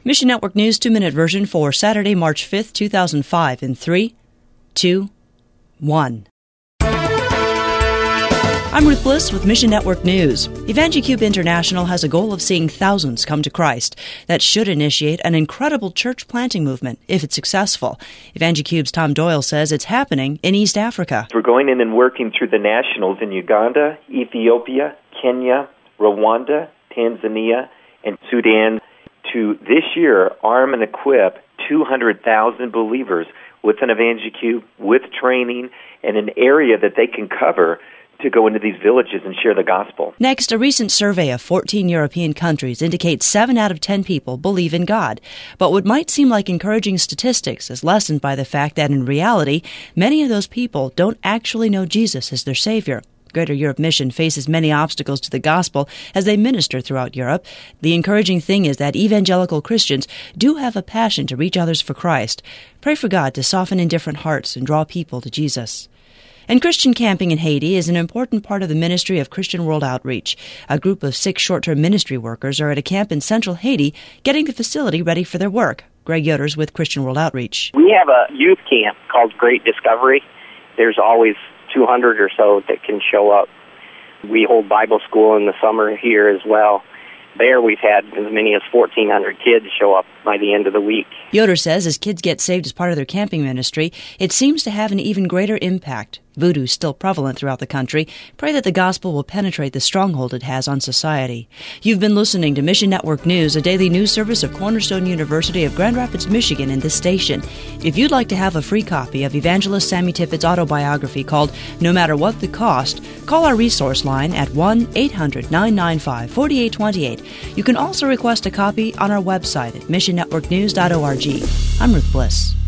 Mission Network News 2-minute version for Saturday, March 5th, 2005 in 3, 2, 1. I'm Ruth Bliss with Mission Network News. EvangeCube International has a goal of seeing thousands come to Christ. That should initiate an incredible church planting movement if it's successful. EvangeCube's Tom Doyle says it's happening in East Africa. We're going in and working through the nationals in Uganda, Ethiopia, Kenya, Rwanda, Tanzania, and Sudan to this year arm and equip 200,000 believers with an EvangeCube, with training, and an area that they can cover to go into these villages and share the gospel. Next, a recent survey of 14 European countries indicates 7 out of 10 people believe in God. But what might seem like encouraging statistics is lessened by the fact that in reality, many of those people don't actually know Jesus as their Savior. Greater Europe Mission faces many obstacles to the gospel as they minister throughout Europe. The encouraging thing is that evangelical Christians do have a passion to reach others for Christ. Pray for God to soften indifferent hearts and draw people to Jesus. And Christian camping in Haiti is an important part of the ministry of Christian World Outreach. A group of 6 short-term ministry workers are at a camp in central Haiti getting the facility ready for their work. Greg Yoders with Christian World Outreach. We have a youth camp called Great Discovery. There's always 200 or so that can show up. We hold Bible school in the summer here as well. There we've had as many as 1,400 kids show up by the end of the week. Yoder says as kids get saved as part of their camping ministry, it seems to have an even greater impact. Voodoo is still prevalent throughout the country. Pray that the gospel will penetrate the stronghold it has on society. You've been listening to Mission Network News, a daily news service of Cornerstone University of Grand Rapids, Michigan, in this station. If you'd like to have a free copy of Evangelist Sammy Tippett's autobiography called No Matter What the Cost, call our resource line at 1-800-995-4828. You can also request a copy on our website at missionnetworknews.org. I'm Ruth Bliss.